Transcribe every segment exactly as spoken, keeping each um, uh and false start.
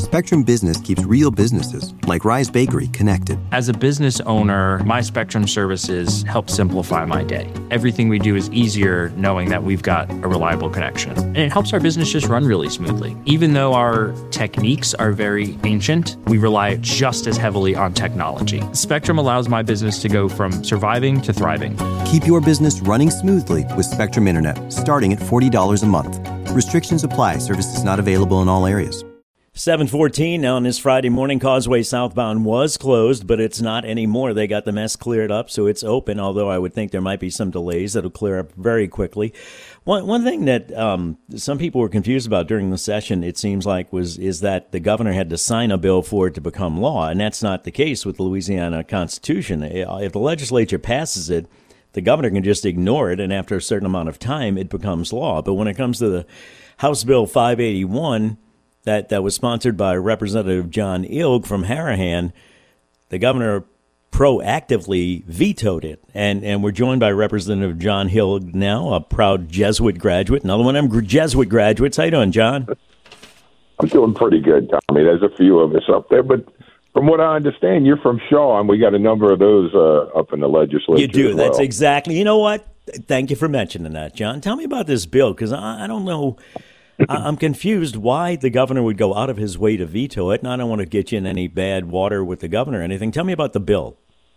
Spectrum Business keeps real businesses, like Rise Bakery, connected. As a business owner, my Spectrum services help simplify my day. Everything we do is easier knowing that we've got a reliable connection. And it helps our business just run really smoothly. Even though our techniques are very ancient, we rely just as heavily on technology. Spectrum allows my business to go from surviving to thriving. Keep your business running smoothly with Spectrum Internet, starting at forty dollars a month. Restrictions apply. Services not available in all areas. seven fourteen now on this Friday morning. Causeway southbound was closed, but it's not anymore. They got the mess cleared up, so it's open, although I would think there might be some delays that'll clear up very quickly. One one thing that um, some people were confused about during the session, it seems like, was is that the governor had to sign a bill for it to become law, and that's not the case with the Louisiana Constitution. If the legislature passes it, the governor can just ignore it, and after a certain amount of time, it becomes law. But when it comes to the House Bill five eighty-one, that, that was sponsored by Representative John Ilg from Harahan, the governor proactively vetoed it. And and we're joined by Representative John Ilg now, a proud Jesuit graduate. Another one of them Jesuit graduates. How you doing, John? I'm doing pretty good, Tommy. There's a few of us up there, but from what I understand, you're from Shaw, and we got a number of those uh, up in the legislature. You do. As well. That's exactly. You know what? Thank you for mentioning that, John. Tell me about this bill, because I, I don't know. I, I'm confused why the governor would go out of his way to veto it, and I don't want to get you in any bad water with the governor or anything. Tell me about the bill.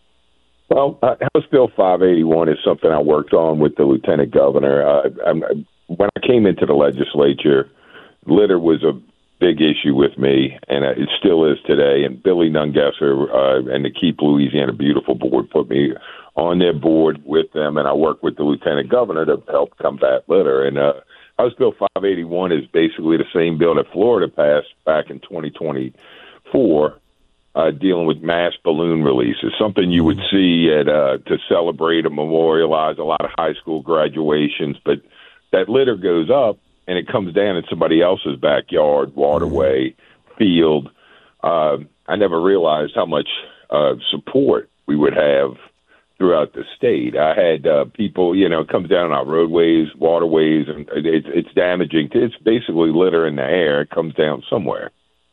Well, uh, House Bill five eighty-one is something I worked on with the lieutenant governor. Uh, I'm, when I came into the legislature, litter was a big issue with me, and it still is today. And Billy Nungesser uh, and the Keep Louisiana Beautiful board put me on their board with them, and I worked with the lieutenant governor to help combat litter. And uh, House Bill five eighty-one is basically the same bill that Florida passed back in twenty twenty-four, uh, dealing with mass balloon releases, something you would see at uh, to celebrate and memorialize a lot of high school graduations. But that litter goes up, and it comes down in somebody else's backyard, waterway, field. Uh, I never realized how much uh, support we would have throughout the state. I had uh, people, you know, it comes down on our roadways, waterways, and it's, it's damaging. It's basically litter in the air. It comes down somewhere.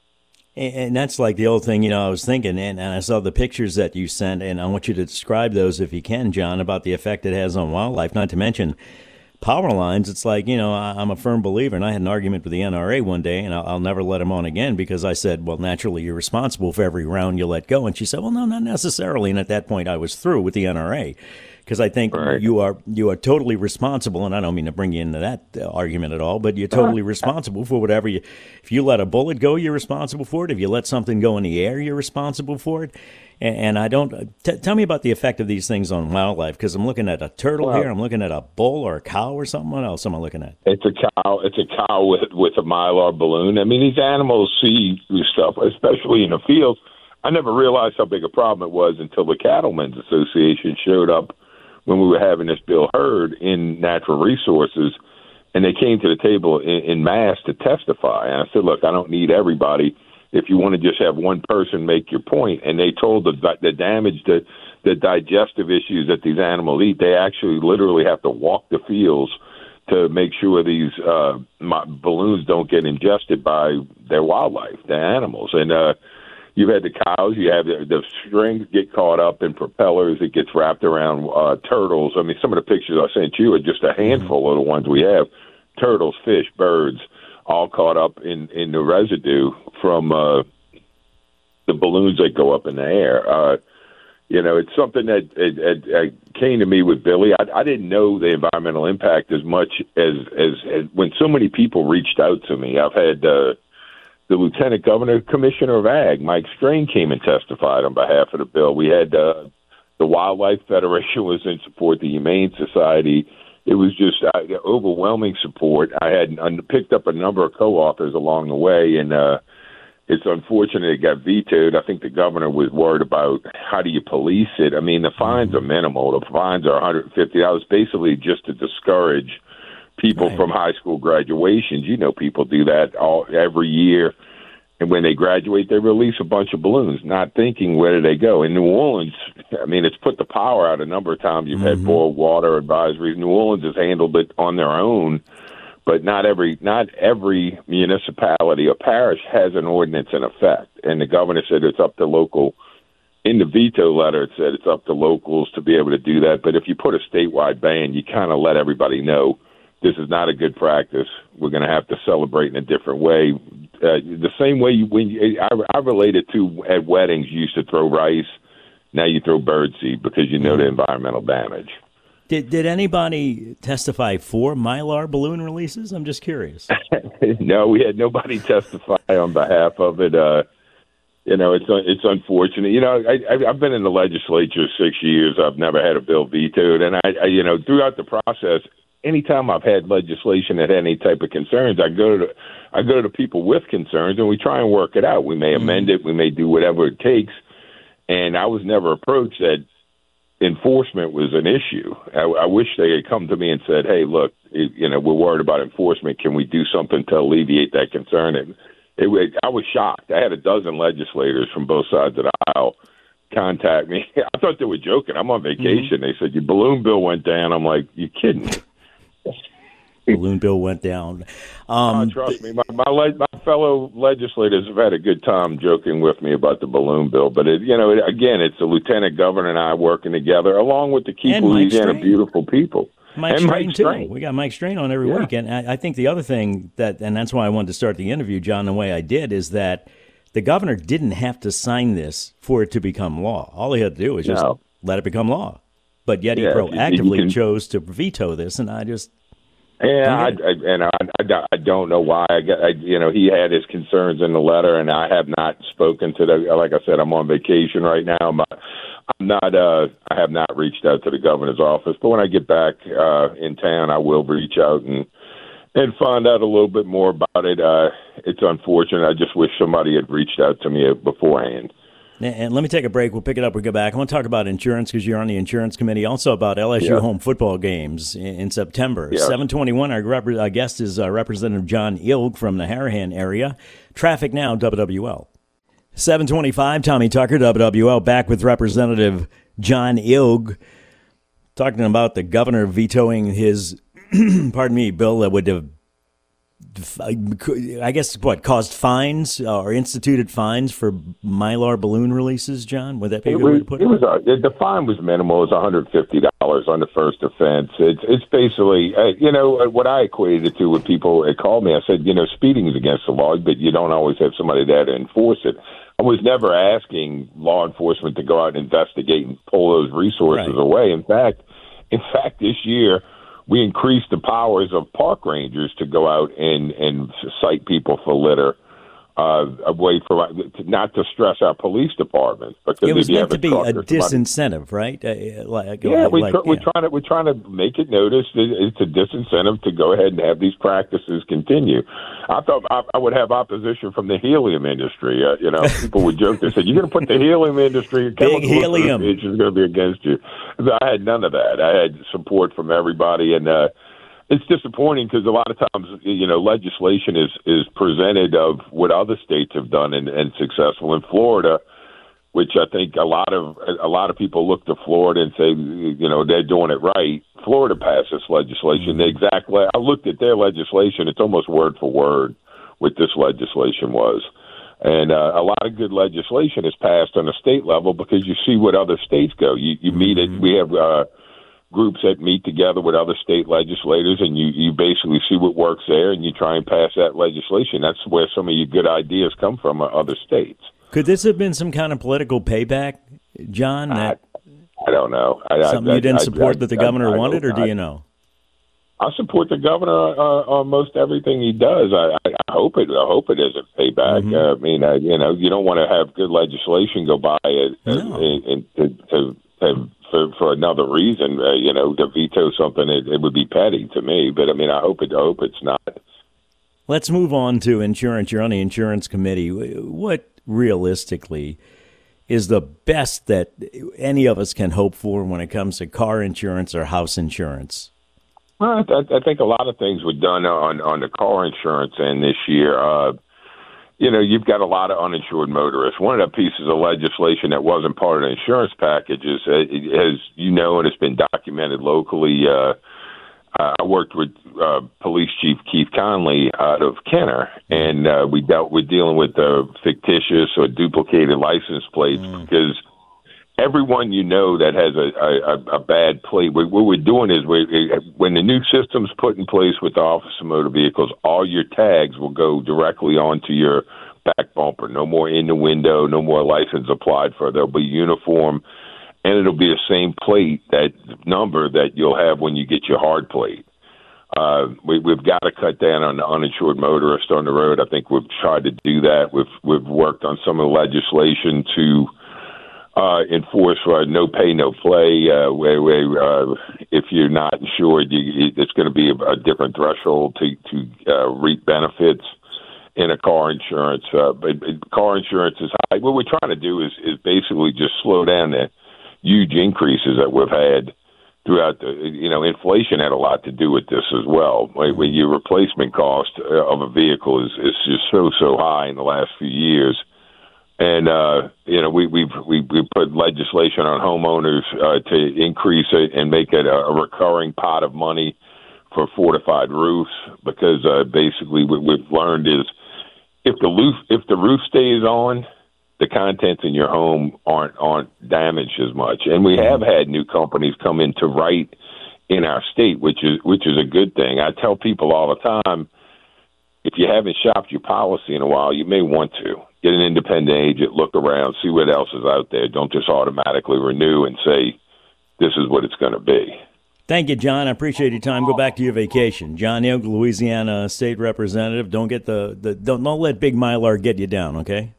And that's like the old thing, you know, I was thinking, and, and I saw the pictures that you sent, and I want you to describe those if you can, John, about the effect it has on wildlife, not to mention power lines. It's like, you know, I, I'm a firm believer, and I had an argument with the N R A one day, and I'll, I'll never let him on again because I said, well, naturally, you're responsible for every round you let go. And she said, well, no, not necessarily. And at that point, I was through with the N R A because I think right. you are you are totally responsible, and I don't mean to bring you into that uh, argument at all, but you're totally responsible for whatever you, if you let a bullet go, you're responsible for it. If you let something go in the air, you're responsible for it. And I don't t- tell me about the effect of these things on wildlife, because I'm looking at a turtle well, here. I'm looking at a bull or a cow or something. What else am I looking at? It's a cow. It's a cow with with a mylar balloon. I mean, these animals see stuff, especially in the fields. I never realized how big a problem it was until the Cattlemen's Association showed up when we were having this bill heard in Natural Resources, and they came to the table in, in mass to testify. And I said, look, I don't need everybody. If you want to just have one person make your point, and they told the the damage, the the digestive issues that these animals eat, they actually literally have to walk the fields to make sure these uh, balloons don't get ingested by their wildlife, their animals. And uh, you've had the cows, you have the, the strings get caught up in propellers, it gets wrapped around uh, turtles. I mean, some of the pictures I sent you are just a handful of the ones we have: turtles, fish, birds, all caught up in, in the residue from uh, the balloons that go up in the air. Uh, you know, it's something that it, it, it came to me with Billy. I, I didn't know the environmental impact as much as, as, as when so many people reached out to me. I've had uh, the Lieutenant Governor, Commissioner of Ag, Mike Strain, came and testified on behalf of the bill. We had uh, the Wildlife Federation was in support, the Humane Society. It was just uh, overwhelming support. I had uh, picked up a number of co-authors along the way, and uh, it's unfortunate it got vetoed. I think the governor was worried about how do you police it. I mean, the fines are minimal. The fines are one hundred fifty dollars, basically just to discourage people right. from high school graduations. You know, people do that all every year. And when they graduate, they release a bunch of balloons, not thinking where do they go. In New Orleans, I mean, it's put the power out a number of times. You've mm-hmm. had boil water advisories. New Orleans has handled it on their own but not every not every municipality or parish has an ordinance in effect. And the governor said it's up to local. In the veto letter, it said it's up to locals to be able to do that. But if you put a statewide ban, you kind of let everybody know this is not a good practice. We're going to have to celebrate in a different way. Uh, the same way you, when you, I, I relate it to at weddings, you used to throw rice. Now you throw birdseed because you know the environmental damage. Did did anybody testify for Mylar balloon releases? I'm just curious. No, we had nobody testify on behalf of it. Uh, You know, it's it's unfortunate. You know, I, I've been in the legislature six years. I've never had a bill vetoed, and I, I, you know, throughout the process, anytime I've had legislation that had any type of concerns, I go to the, I go to the people with concerns, and we try and work it out. We may amend it, we may do whatever it takes, and I was never approached that enforcement was an issue. I, I wish they had come to me and said, "Hey, look, it, you know, we're worried about enforcement. Can we do something to alleviate that concern?" And It, I was shocked. I had a dozen legislators from both sides of the aisle contact me. I thought they were joking. I'm on vacation. Mm-hmm. They said, your balloon bill went down. I'm like, you kidding me? Balloon bill went down. Um, oh, trust me, my, my my fellow legislators have had a good time joking with me about the balloon bill. But, it, you know, it, again, it's the lieutenant governor and I working together, along with the Keep Louisiana Beautiful people. Mike and Strain, Mike too. Strain. We got Mike Strain on every yeah. week. And I, I think the other thing that, and that's why I wanted to start the interview, John, the way I did, is that the governor didn't have to sign this for it to become law. All he had to do was just no. let it become law. But yet he yeah, proactively can, chose to veto this, and I just... Yeah, I, I, and I, I, I don't know why. I, I, you know, he had his concerns in the letter, and I have not spoken to the. Like I said, I'm on vacation right now. I'm, I'm not. Uh, I have not reached out to the governor's office. But when I get back uh, in town, I will reach out and and find out a little bit more about it. Uh, it's unfortunate. I just wish somebody had reached out to me beforehand. And let me take a break. We'll pick it up. We'll go back. I want to talk about insurance because you're on the insurance committee. Also about L S U yeah. home football games in, in September. Yeah. seven twenty-one, our, rep- our guest is uh, Representative John Ilg from the Harahan area. Traffic now, W W L. seven twenty-five, Tommy Tucker, W W L, back with Representative John Ilg, talking about the governor vetoing his, pardon me, bill that would have, I guess, what, caused fines uh, or instituted fines for Mylar balloon releases, John? Would that be a good was, way to put it? It was, uh, the fine was minimal. It was one hundred fifty dollars on the first offense. It's, it's basically, uh, you know, what I equated it to with people that called me. I said, you know, speeding is against the law, but you don't always have somebody there to enforce it. I was never asking law enforcement to go out and investigate and pull those resources right. away. In fact, in fact, this year, we increased the powers of park rangers to go out and, and cite people for litter, uh, a way for not to stress our police departments. Because it was if you meant have to be a disincentive, disincentive, right? Uh, like, yeah, we like, tr- yeah. we're trying to we're trying to make it noticed. It's a disincentive to go ahead and have these practices continue. I thought I, I would have opposition from the helium industry. Uh, you know, people would joke. They said, "You're going to put the helium industry, big helium, it's just going to be against you." I had none of that. I had support from everybody, and uh, it's disappointing because a lot of times, you know, legislation is is presented of what other states have done and, and successful. In Florida, which I think a lot of a lot of people look to Florida and say, you know, they're doing it right. Florida passed this legislation. The exact way I looked at their legislation, it's almost word for word what this legislation was. And uh, a lot of good legislation is passed on a state level because you see what other states go. You, you meet it. We have uh, groups that meet together with other state legislators, and you, you basically see what works there, and you try and pass that legislation. That's where some of your good ideas come from, uh, other states. Could this have been some kind of political payback, John? That I, I don't know. I, something I, you didn't I, support I, that the I, governor I, wanted, I, or do you know? I support the governor uh, on most everything he does. I, I, I hope it. I hope it isn't payback. Mm-hmm. Uh, I mean, uh, you know, you don't want to have good legislation go by it, no. and, and, and to, to, for, for another reason. Uh, you know, to veto something, it, it would be petty to me. But I mean, I hope it. I hope it's not. Let's move on to insurance. You're on the insurance committee. What realistically is the best that any of us can hope for when it comes to car insurance or house insurance? Well, I, I think a lot of things were done on, on the car insurance end this year. Uh, you know, you've got a lot of uninsured motorists. One of the pieces of legislation that wasn't part of the insurance package is, uh, as you know, and it's been documented locally, uh, uh, I worked with uh, Police Chief Keith Conley out of Kenner, and uh, we dealt with dealing with uh, fictitious or duplicated license plates mm. because everyone you know that has a, a, a bad plate, what we're doing is we, when the new system's put in place with the Office of Motor Vehicles, all your tags will go directly onto your back bumper. No more in the window, no more license applied for. They'll be uniform, and it'll be the same plate, that number that you'll have when you get your hard plate. Uh, we, we've got to cut down on the uninsured motorist on the road. I think we've tried to do that. We've we've worked on some of the legislation to Uh, enforce uh, no pay, no play, uh, where, where uh, if you're not insured, you, it's going to be a, a different threshold to, to uh, reap benefits in a car insurance. Uh, but, but car insurance is high. What we're trying to do is, is basically just slow down the huge increases that we've had throughout the, you know, inflation had a lot to do with this as well. When your replacement cost of a vehicle is, is just so, so high in the last few years. And, uh, you know, we, we've, we, we put legislation on homeowners uh, to increase it and make it a, a recurring pot of money for fortified roofs, because uh, basically what we've learned is if the roof, if the roof stays on, the contents in your home aren't, aren't damaged as much. And we have had new companies come in to write in our state, which is, which is a good thing. I tell people all the time, if you haven't shopped your policy in a while, you may want to. Get an independent agent, look around, see what else is out there. Don't just automatically renew and say, this is what it's going to be. Thank you, John. I appreciate your time. Go back to your vacation. John Young, Louisiana State Representative. Don't get the, the don't, don't let Big Mylar get you down, okay?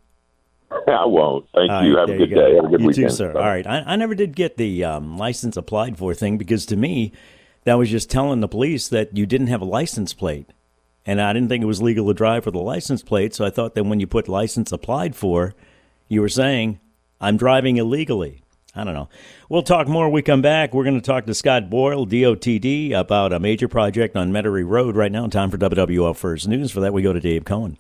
I won't. Thank All you. right, Have a good you day. Have a good you weekend. too, sir. All right. I, I never did get the um, license applied for thing, because to me, that was just telling the police that you didn't have a license plate. And I didn't think it was legal to drive for the license plate, so I thought that when you put license applied for, you were saying, I'm driving illegally. I don't know. We'll talk more when we come back. We're going to talk to Scott Boyle, D O T D, about a major project on Metairie Road right now. Time for W W L First News. For that, we go to Dave Cohen.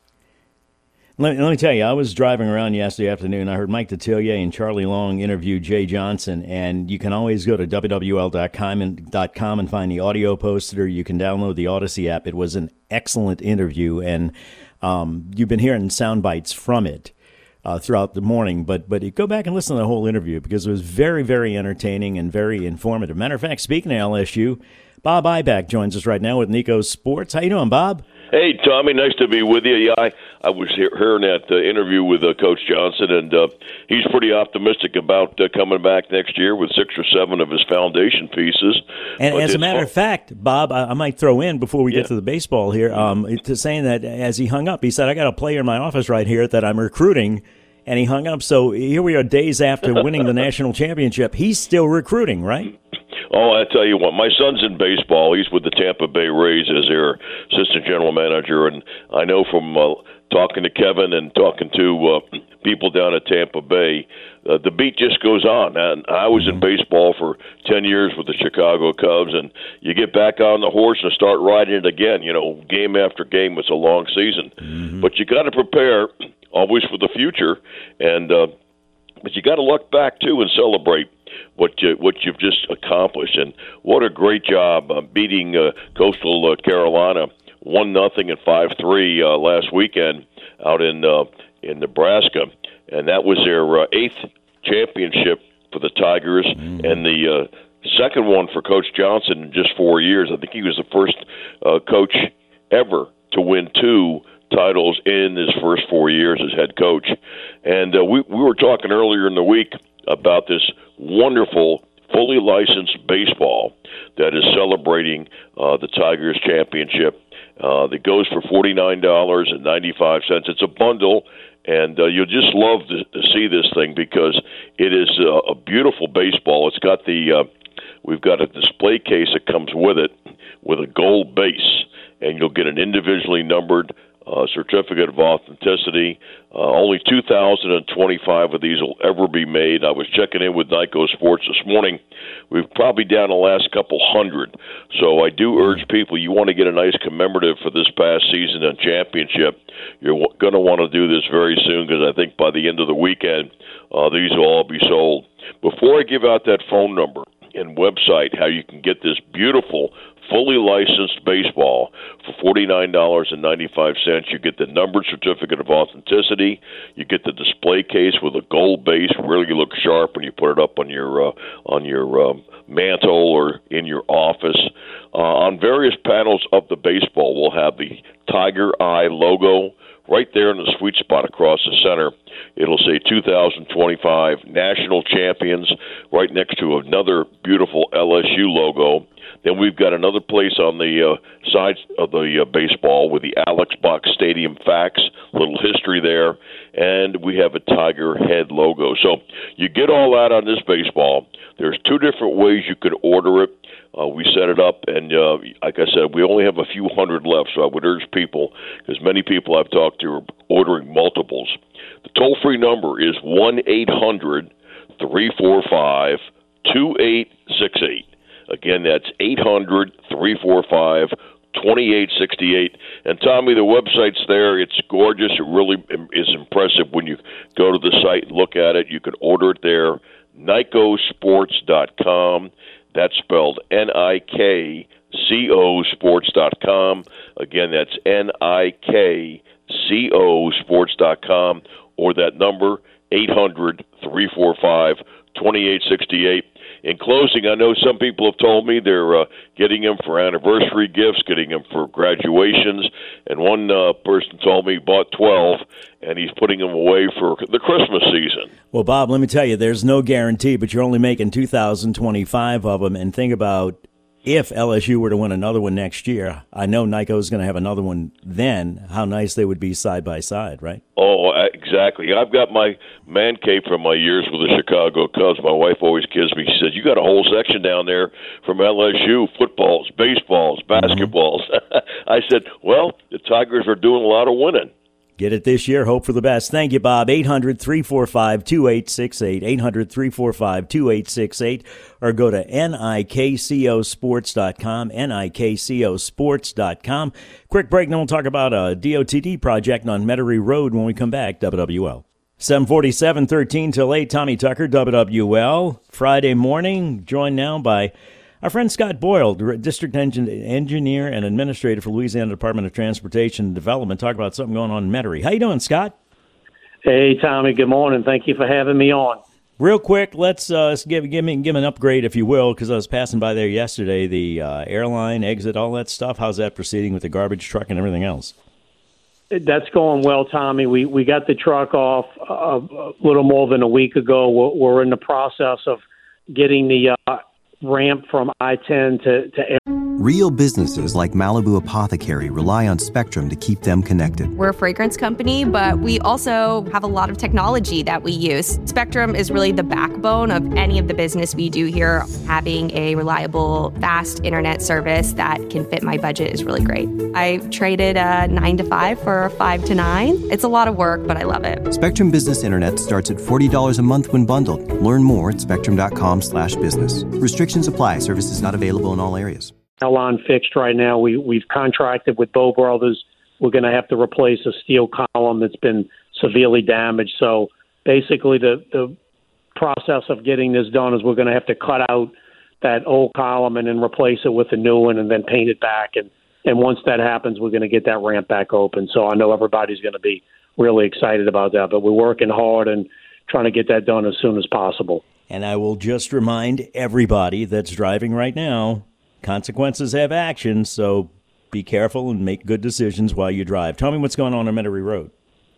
Let me, let me tell you, I was driving around yesterday afternoon. I heard Mike Detillier and Charlie Long interview Jay Johnson, and you can always go to W W L dot com and, .com and find the audio posted, or you can download the Odyssey app. It was an excellent interview, and um, you've been hearing sound bites from it uh, throughout the morning, but but you go back and listen to the whole interview, because it was very, very entertaining and very informative. Matter of fact, speaking of L S U, Bob Ibach joins us right now with Nico Sports. How you doing, Bob? Hey, Tommy, nice to be with you. Yeah, I, I was he- hearing that uh, interview with uh, Coach Johnson, and uh, he's pretty optimistic about uh, coming back next year with six or seven of his foundation pieces. And but as a matter fun. of fact, Bob, I, I might throw in before we yeah. get to the baseball here, um, to saying that as he hung up, he said, I got a player in my office right here that I'm recruiting, and he hung up. So here we are days after winning the national championship. He's still recruiting, right? Oh, I tell you what, my son's in baseball. He's with the Tampa Bay Rays as their assistant general manager, and I know from uh, talking to Kevin and talking to uh, people down at Tampa Bay, uh, the beat just goes on. And I was in baseball for ten years with the Chicago Cubs, and you get back on the horse and start riding it again. You know, game after game. It's a long season, mm-hmm. but you got to prepare always for the future, and uh, but you got to look back too and celebrate what you, what you've just accomplished. And what a great job uh, beating uh, Coastal uh, Carolina one nothing and five three uh, last weekend out in uh, in Nebraska, and that was their uh, eighth championship for the Tigers, mm-hmm. and the uh, second one for Coach Johnson in just four years. I think he was the first uh, coach ever to win two titles in his first four years as head coach. And uh, we we were talking earlier in the week about this wonderful, fully licensed baseball that is celebrating uh, the Tigers championship. Uh, that goes for forty-nine dollars and ninety-five cents. It's a bundle, and uh, you'll just love to, to see this thing, because it is uh, a beautiful baseball. It's got the uh, we've got a display case that comes with it with a gold base, and you'll get an individually numbered Uh, certificate of authenticity. Uh, only two thousand twenty-five of these will ever be made. I was checking in with Nyco Sports this morning. We've probably down the last couple hundred. So I do urge people, you want to get a nice commemorative for this past season and championship, you're w- going to want to do this very soon, because I think by the end of the weekend, uh, these will all be sold. Before I give out that phone number and website, how you can get this beautiful fully licensed baseball for forty-nine dollars and ninety-five cents. You get the numbered certificate of authenticity. You get the display case with a gold base, really look sharp when you put it up on your uh, on your um, mantle or in your office. Uh, on various panels of the baseball, we'll have the Tiger Eye logo right there in the sweet spot across the center. It'll say two thousand twenty-five National Champions right next to another beautiful L S U logo. Then we've got another place on the uh, side of the uh, baseball with the Alex Box Stadium facts, little history there, and we have a Tiger Head logo. So you get all that on this baseball. There's two different ways you could order it. Uh, we set it up, and uh, like I said, we only have a few hundred left, so I would urge people, because many people I've talked to are ordering multiples. The toll-free number is one eight hundred three four five two eight six eight. Again, that's eight hundred three four five two eight six eight. And Tommy, the website's there. It's gorgeous. It really is impressive when you go to the site and look at it. You can order it there. Nikco Sports dot com. That's spelled N I K C O Sports dot com. Again, that's N I K C O Sports dot com, or that number, eight hundred three four five two eight six eight. In closing, I know some people have told me they're uh, getting them for anniversary gifts, getting them for graduations, and one uh, person told me he bought twelve, and he's putting them away for the Christmas season. Well, Bob, let me tell you, there's no guarantee, but you're only making two thousand twenty-five of them, and think about if L S U were to win another one next year. I know Nikco is going to have another one then. How nice they would be side by side, right? Oh, exactly. I've got my man cave from my years with the Chicago Cubs. My wife always kids me. She says, you got a whole section down there from L S U, footballs, baseballs, basketballs. Mm-hmm. I said, well, the Tigers are doing a lot of winning. Get it this year. Hope for the best. Thank you, Bob. eight hundred three four five two eight six eight, eight hundred three four five two eight six eight, or go to N I K C O Sports dot com, N I K C O Sports dot com. Quick break, then we'll talk about a D O T D project on Metairie Road when we come back. W W L. seven forty-seven, thirteen till eight, Tommy Tucker, W W L. Friday morning, joined now by our friend Scott Boyle, District Engin- Engineer and Administrator for Louisiana Department of Transportation and Development. Talk about something going on in Metairie. How you doing, Scott? Hey, Tommy. Good morning. Thank you for having me on. Real quick, let's uh, give give me give an upgrade, if you will, because I was passing by there yesterday. The uh, airline exit, all that stuff. How's that proceeding with the garbage truck and everything else? That's going well, Tommy. We we got the truck off uh, a little more than a week ago. We're, we're in the process of getting the uh, ramp from I ten to, to air. Real businesses like Malibu Apothecary rely on Spectrum to keep them connected. We're a fragrance company, but we also have a lot of technology that we use. Spectrum is really the backbone of any of the business we do here. Having a reliable, fast internet service that can fit my budget is really great. I traded a nine to five for a five to nine. It's a lot of work, but I love it. Spectrum Business Internet starts at forty dollars a month when bundled. Learn more at spectrum.com slash business. Restrictions apply. Services not available in all areas. Line fixed right now. We, we've contracted with Bow Brothers. We're going to have to replace a steel column that's been severely damaged. So basically the, the process of getting this done is we're going to have to cut out that old column and then replace it with a new one and then paint it back. And, and once that happens, we're going to get that ramp back open. So I know everybody's going to be really excited about that. But we're working hard and trying to get that done as soon as possible. And I will just remind everybody that's driving right now, consequences have actions, so be careful and make good decisions while you drive. Tell me what's going on on Metairie Road.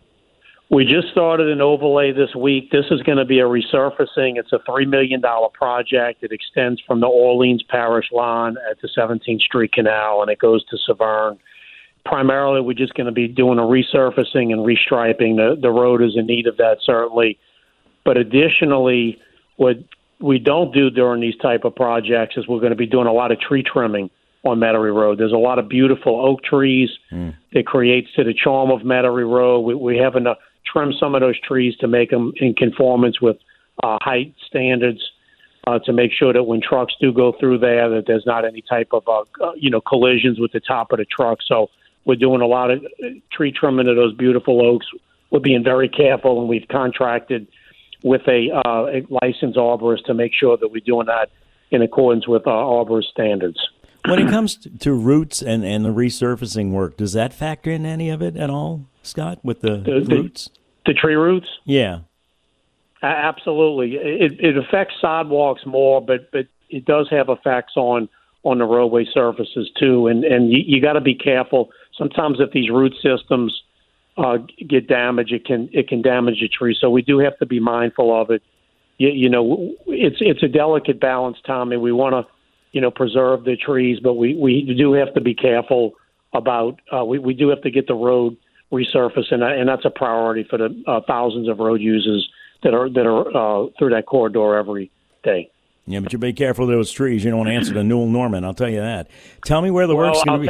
We just started an overlay this week. This is going to be a resurfacing. It's a three million dollars project. It extends from the Orleans Parish line at the seventeenth Street Canal, and it goes to Severn. Primarily, we're just going to be doing a resurfacing and restriping. The, the road is in need of that, certainly. But additionally, what we don't do during these type of projects is we're going to be doing a lot of tree trimming on Metairie Road. There's a lot of beautiful oak trees mm. that creates to the charm of Metairie Road. We, we have to trim some of those trees to make them in conformance with uh, height standards uh, to make sure that when trucks do go through there that there's not any type of uh, you know collisions with the top of the truck. So we're doing a lot of tree trimming of those beautiful oaks. We're being very careful, and we've contracted with a, uh, a licensed arborist to make sure that we're doing that in accordance with our arborist standards. When it comes to routes and, and the resurfacing work, does that factor in any of it at all, Scott, with the, the roots? The, the tree roots? Yeah. Uh, absolutely. It, it affects sidewalks more, but, but it does have effects on, on the roadway surfaces, too. And, and you, you got to be careful. Sometimes if these root systems uh, get damaged, it can it can damage the tree. So we do have to be mindful of it. You, you know, it's it's a delicate balance, Tommy. We want to, you know, preserve the trees, but we, we do have to be careful about, uh, we, we do have to get the road resurfaced, and, and that's a priority for the uh, thousands of road users that are that are uh, through that corridor every day. Yeah, but you be careful of those trees. You don't want to answer to Newell Norman, I'll tell you that. Tell me where the well, work's going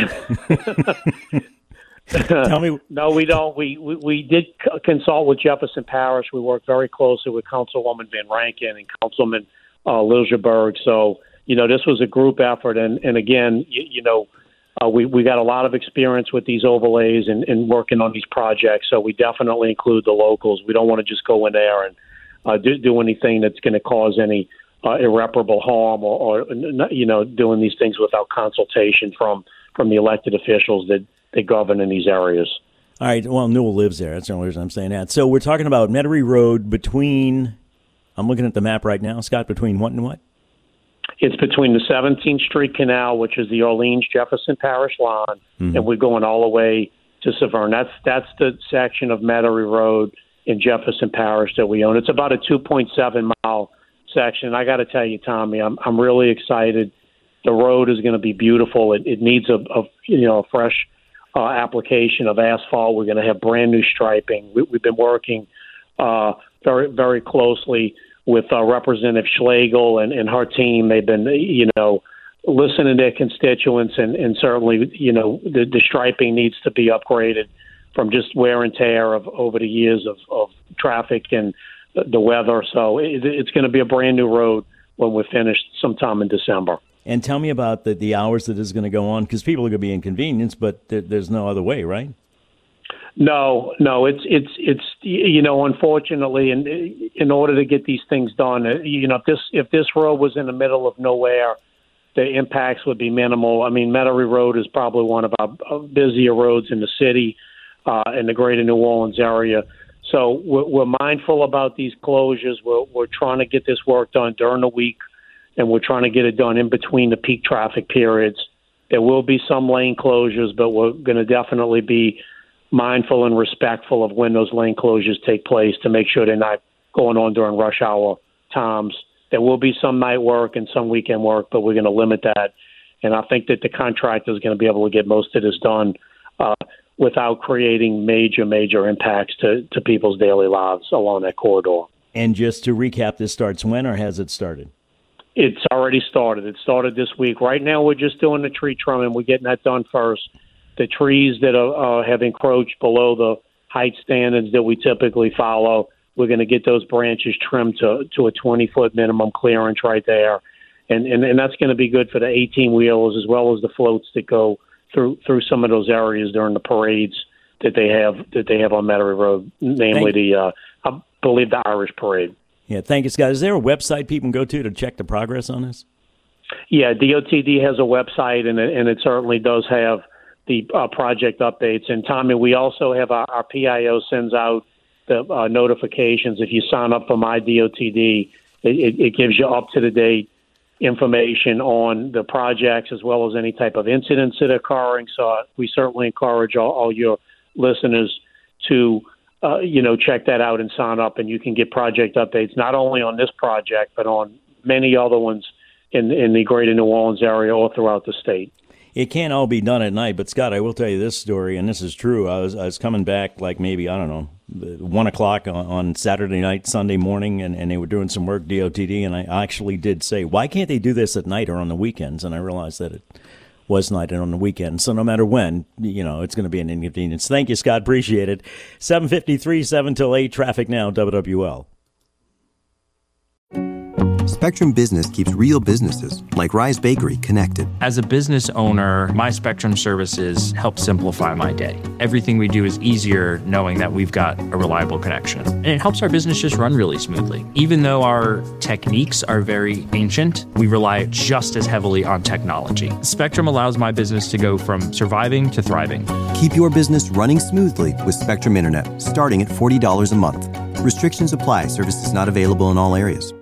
to be. Tell me. No, we don't. We, we, we did c- consult with Jefferson Parish. We worked very closely with Councilwoman Van Rankin and Councilman uh, Liljeburg. So, you know, this was a group effort. And, and again, you, you know, uh, we, we got a lot of experience with these overlays and, and working on these projects. So we definitely include the locals. We don't want to just go in there and uh, do, do anything that's going to cause any uh, irreparable harm or, or, you know, doing these things without consultation from, from the elected officials that, that govern in these areas. All right. Well, Newell lives there. That's the only reason I'm saying that. So we're talking about Metairie Road between, I'm looking at the map right now, Scott, between what and what? It's between the seventeenth Street Canal, which is the Orleans-Jefferson Parish line, mm-hmm. and we're going all the way to Severn. That's that's the section of Metairie Road in Jefferson Parish that we own. It's about a two point seven mile section. I got to tell you, Tommy, I'm I'm really excited. The road is going to be beautiful. It, it needs a, a you know a fresh uh, application of asphalt. We're going to have brand new striping. We, we've been working uh, very very closely with uh, Representative Schlegel and, and her team. They've been, you know, listening to their constituents, and, and certainly, you know, the, the striping needs to be upgraded from just wear and tear of over the years of, of traffic and the weather. So it, it's going to be a brand new road when we're finished sometime in December. And tell me about the, the hours that is going to go on, because people are going to be inconvenienced, but there, there's no other way, right? No, no, it's it's it's you know, unfortunately, in in order to get these things done, you know, if this if this road was in the middle of nowhere, the impacts would be minimal. I mean, Metairie Road is probably one of our busier roads in the city, uh, in the greater New Orleans area. So we're, we're mindful about these closures. We're we're trying to get this work done during the week, and we're trying to get it done in between the peak traffic periods. There will be some lane closures, but we're going to definitely be mindful and respectful of when those lane closures take place to make sure they're not going on during rush hour times. There will be some night work and some weekend work, but we're going to limit that. And I think that the contractor is going to be able to get most of this done uh, without creating major, major impacts to, to people's daily lives along that corridor. And just to recap, this starts when, or has it started? It's already started. It started this week. Right now, we're just doing the tree trimming. We're getting that done first. The trees that are, uh, have encroached below the height standards that we typically follow, we're going to get those branches trimmed to to a twenty-foot minimum clearance right there. And, and, and that's going to be good for the eighteen-wheelers as well as the floats that go through through some of those areas during the parades that they have that they have on Metairie Road, namely the, uh, I believe, the Irish Parade. Yeah, thank you, Scott. Is there a website people can go to to check the progress on this? Yeah, D O T D has a website, and it, and it certainly does have the uh, project updates. And Tommy, we also have our, our P I O sends out the uh, notifications. If you sign up for My D O T D, it, it gives you up to the date information on the projects as well as any type of incidents that are occurring. So uh, we certainly encourage all, all your listeners to uh, you know check that out and sign up, and you can get project updates not only on this project but on many other ones in in the greater New Orleans area or throughout the state. It can't all be done at night, but Scott, I will tell you this story, and this is true. I was I was coming back like maybe, I don't know, one o'clock on, on Saturday night, Sunday morning, and, and they were doing some work, D O T D, and I actually did say, why can't they do this at night or on the weekends? And I realized that it was night and on the weekend. So no matter when, you know, it's going to be an inconvenience. Thank you, Scott. Appreciate it. seven fifty-three, seven till eight, traffic now, W W L. Spectrum Business keeps real businesses, like Rise Bakery, connected. As a business owner, my Spectrum services help simplify my day. Everything we do is easier knowing that we've got a reliable connection. And it helps our business just run really smoothly. Even though our techniques are very ancient, we rely just as heavily on technology. Spectrum allows my business to go from surviving to thriving. Keep your business running smoothly with Spectrum Internet, starting at forty dollars a month. Restrictions apply. Services not available in all areas.